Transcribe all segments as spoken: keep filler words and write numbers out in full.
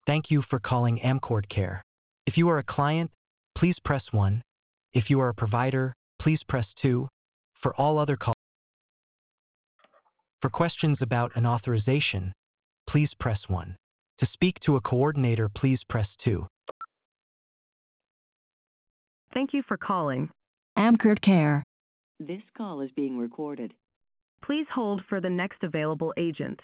Thank you for calling Amcord Care. If you are a client, please press one. If you are a provider, please press two. For all other calls, for questions about an authorization, please press one. To speak to a coordinator, please press two. Thank you for calling Amcord Care. This call is being recorded. Please hold for the next available agent.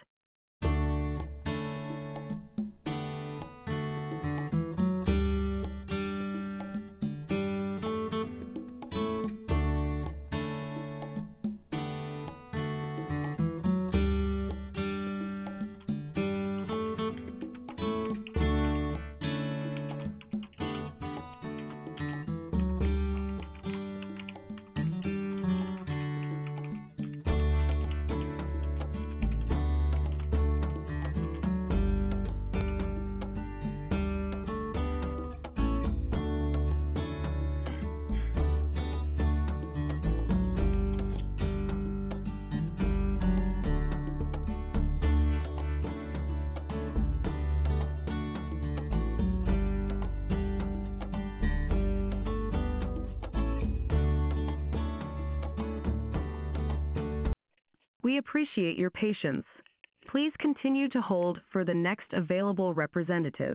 We appreciate your patience. Please continue to hold for the next available representative.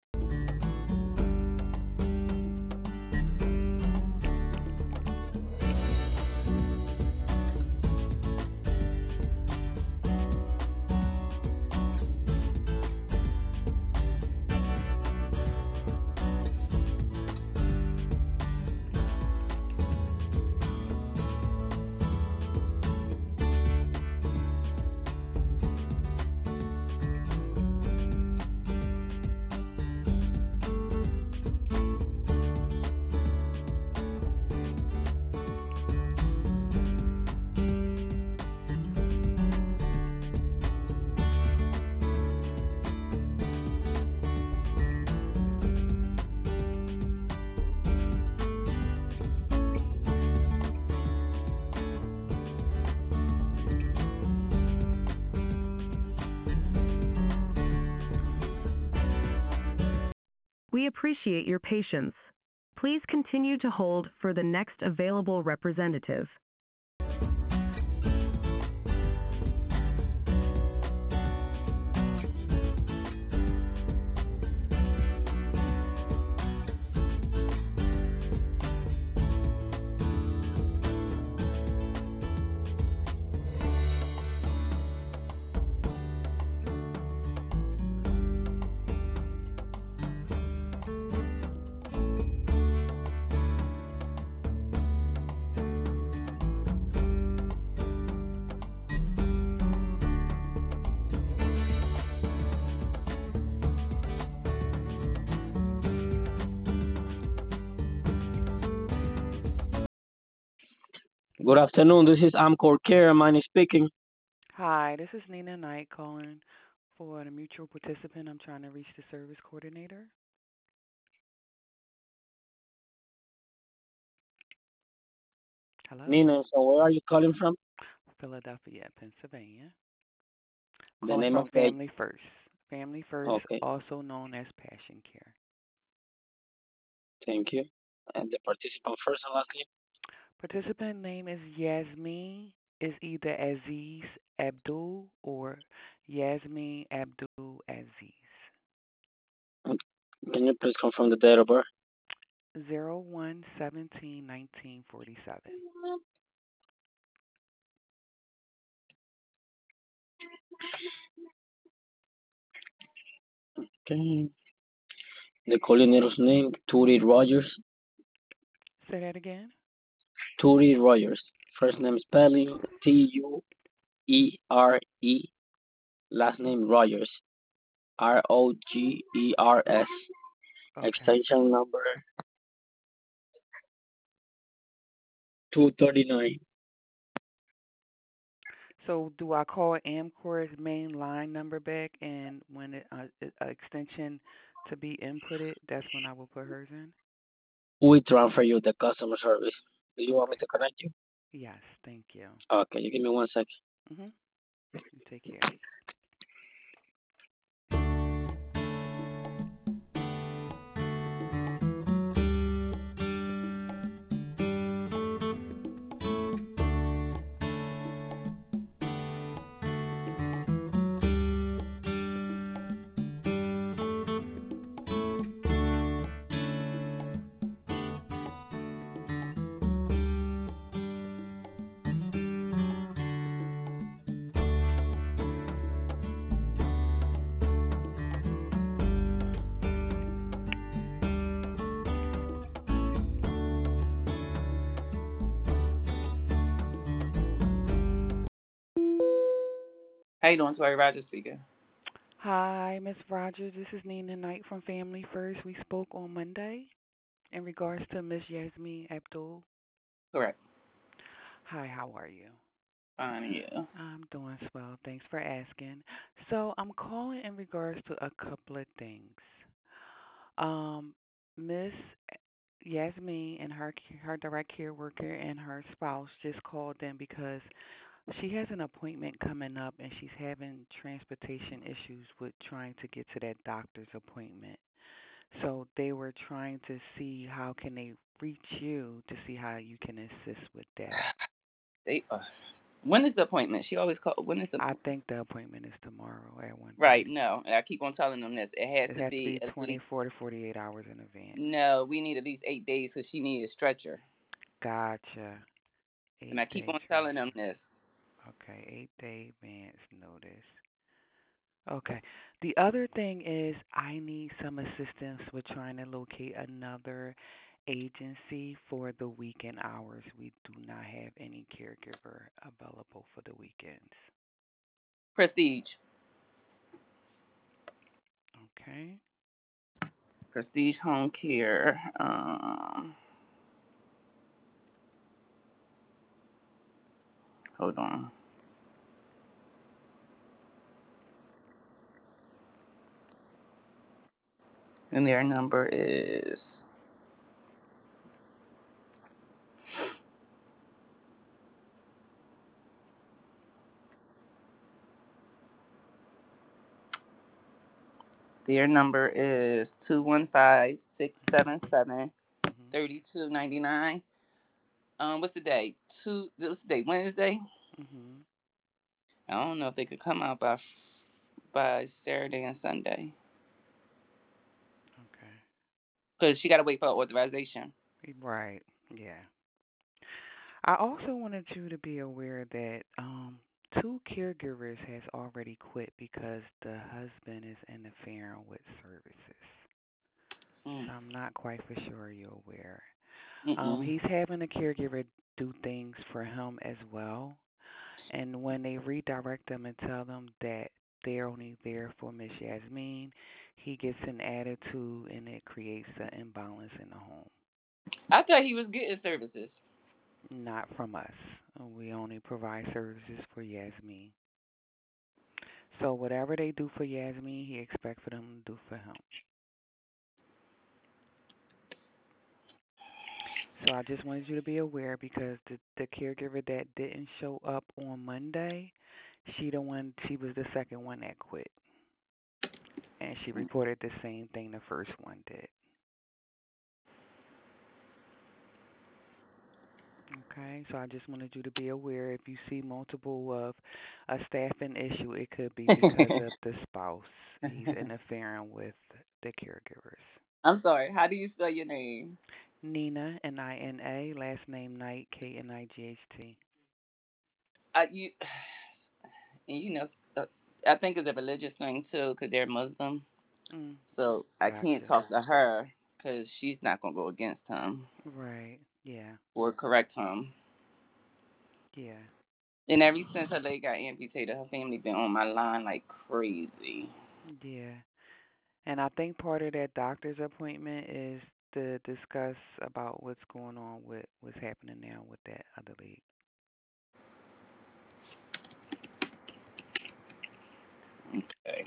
We appreciate your patience. Please continue to hold for the next available representative. Good afternoon. This is Amcor Care. Mine is speaking. Hi, this is Nina Knight calling for the mutual participant. I'm trying to reach the service coordinator. Hello? Nina, so where are you calling from? Philadelphia, Pennsylvania. The Calling name from of the... Family First. Family First, Okay, also known as Passion Care. thank you. And the participant first and last name? Participant name is Yasmin. Is either Aziz Abdul or Yasmin Abdul Aziz. And can you please confirm the date of birth? Zero one seventeen nineteen forty seven. Okay. The coordinator's name, Turi Rogers. Say that again. Turi Rogers. First name spelling T U E R E. Last name Rogers. R O G E R S. Okay. Extension number two thirty-nine. So do I call Amcor's main line number back, and when it, uh, it- uh, extension to be inputted, that's when I will put hers in? We transfer you the customer service. Do you want me Okay. to connect you? Yes, thank you. Okay, you give me one second. Mhm. You take care. How you doing, Tori Rogers speaking? Hi, Miss Rogers. This is Nina Knight from Family First. We spoke on Monday in regards to Miss Yasmin Abdul. Correct. Hi, how are you? Fine, yeah. I'm doing swell. Thanks for asking. So I'm calling in regards to a couple of things. Um, Miss Yasmin and her her direct care worker and her spouse just called in because she has an appointment coming up and she's having transportation issues with trying to get to that doctor's appointment. So they were trying to see how can they reach you to see how you can assist with that. They, uh, when is the appointment? She always call. When is the I think the appointment is tomorrow at one right? thirty. No, and I keep on telling them this. It has It to has to be be at least. twenty-four to forty-eight hours in advance. No, we need at least eight days because she needs a stretcher. Gotcha. And Eight I keep day on telling them stretcher. this. Okay, eight day advance notice. Okay. The other thing is I need some assistance with trying to locate another agency for the weekend hours. We do not have any caregiver available for the weekends. Prestige. Okay. Prestige Home Care. Um, hold on. And their number is their number is two one five, six seven seven, Mhm. thirty two ninety nine. Um, what's the day? Two. What's the day? Wednesday. Mhm. I don't know if they could come out by by Saturday and Sunday Okay. because she got to wait for authorization. Right. Yeah. I also wanted you to be aware that um two caregivers has already quit because the husband is interfering with services. Mm. So I'm not quite for sure you're aware. Um, Mm-mm. he's having a caregiver do things for him as well. And when they redirect them and tell them that they're only there for Miss Yasmin, he gets an attitude and it creates an imbalance in the home. I thought he was getting services. Not from us. We only provide services for Yasmin. So whatever they do for Yasmin, he expects for them to do for him. So I just wanted you to be aware because the the caregiver that didn't show up on Monday, she the one she was the second one that quit, and she reported the same thing the first one did. Okay, so I just wanted you to be aware if you see multiple of a staffing issue, it could be because of the spouse. He's interfering with the caregivers. I'm sorry. How do you spell your name? Nina, N I N A, last name Knight, K N I G H T. I you and you know uh, I think it's a religious thing too because they're Muslim. Mm, So I can't gotcha. talk to her because she's not gonna go against him Right. Yeah. or correct him. Yeah. And ever since her leg got amputated, her family been on my line like crazy. Yeah. And I think part of that doctor's appointment is to discuss about what's going on with what's happening now with that other league. Okay.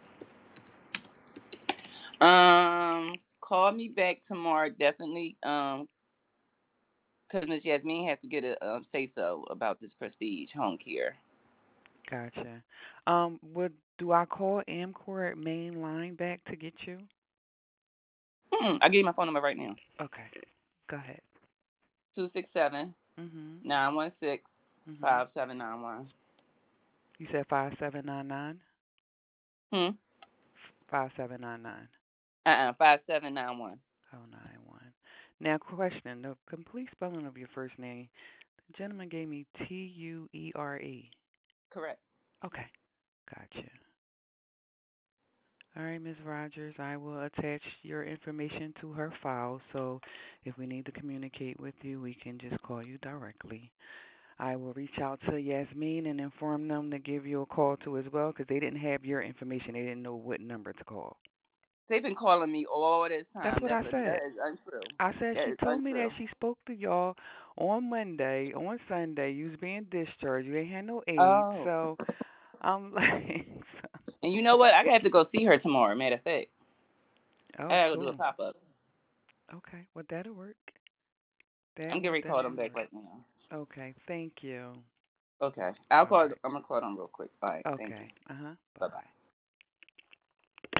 Um, call me back tomorrow definitely. Um, because Miss Yasmin has to get a um, say so about this prestige home care. Gotcha. Um, would do I call Amcor main line back to get you? Hmm, I gave you my phone number right now. Okay. Go ahead. Two six seven Mhm. nine one six Mhm. five seven nine one. You said five seven nine nine. Hmm. Five seven nine nine. Uh uh five seven nine one. Oh nine one. Now, question: the complete spelling of your first name. The gentleman gave me T U E R E. Correct. Okay. Gotcha. All right, Miz Rogers, I will attach your information to her file, so if we need to communicate with you, we can just call you directly. I will reach out to Yasmin and inform them to give you a call too as well because they didn't have your information. They didn't know what number to call. They've been calling me all this That's time. what I That's a, said. that is untrue. I said That she is told me that untrue. she spoke to y'all on Monday, on Sunday. You was being discharged. You ain't had no aids, Oh. so I'm like, And you know what? I have to go see her tomorrow. Matter of fact, I oh, gotta go do a cool. pop up. Okay, well that'll work. I'm That getting will ready to call them definitely back work. right now. Okay, thank you. Okay, I'll All call. right. I'm gonna call them real quick. All right, thank you. Okay. Uh huh. Bye Bye bye. bye.